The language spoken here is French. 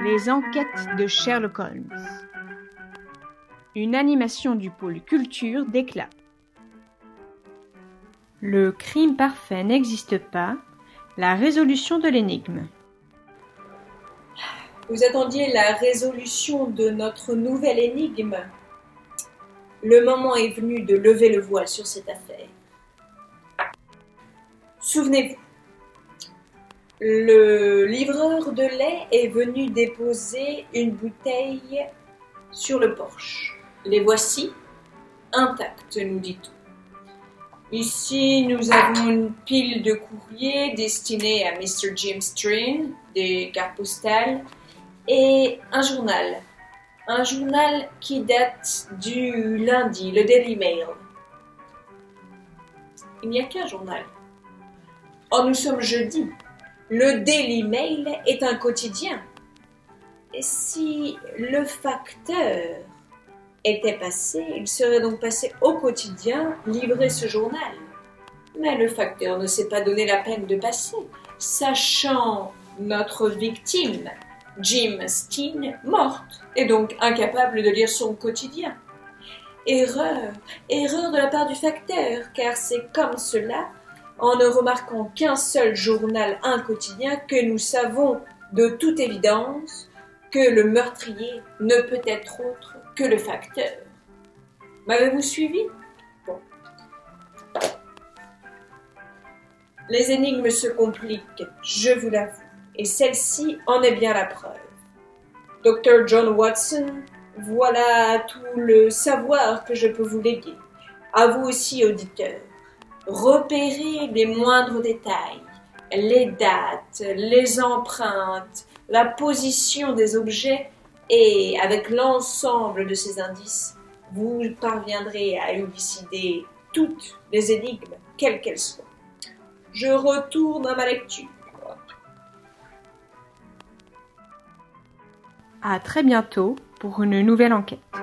Les enquêtes de Sherlock Holmes. Une animation du pôle culture d'Éclat. Le crime parfait n'existe pas. La résolution de l'énigme. Vous attendiez la résolution de notre nouvelle énigme. Le moment est venu de lever le voile sur cette affaire. Souvenez-vous, le livreur de lait est venu déposer une bouteille sur le porche. Les voici, intactes, nous dit-on. Ici, nous avons une pile de courriers destinés à Mr. Jim Strin, des cartes postales, et un journal. Un journal qui date du lundi, le Daily Mail. Il n'y a qu'un journal. Oh, nous sommes jeudi. Le Daily Mail est un quotidien. Et si le facteur était passé, il serait donc passé au quotidien livrer ce journal. Mais le facteur ne s'est pas donné la peine de passer, sachant notre victime, Jim Steen, morte, et donc incapable de lire son quotidien. Erreur de la part du facteur, car c'est comme cela, en ne remarquant qu'un seul journal, un quotidien, que nous savons de toute évidence que le meurtrier ne peut être autre que le facteur. M'avez-vous suivi? Bon. Les énigmes se compliquent, je vous l'avoue, et celle-ci en est bien la preuve. Dr. John Watson, voilà tout le savoir que je peux vous léguer. À vous aussi, auditeurs. Repérez les moindres détails, les dates, les empreintes, la position des objets et, avec l'ensemble de ces indices, vous parviendrez à élucider toutes les énigmes, quelles qu'elles soient. Je retourne à ma lecture. À très bientôt pour une nouvelle enquête.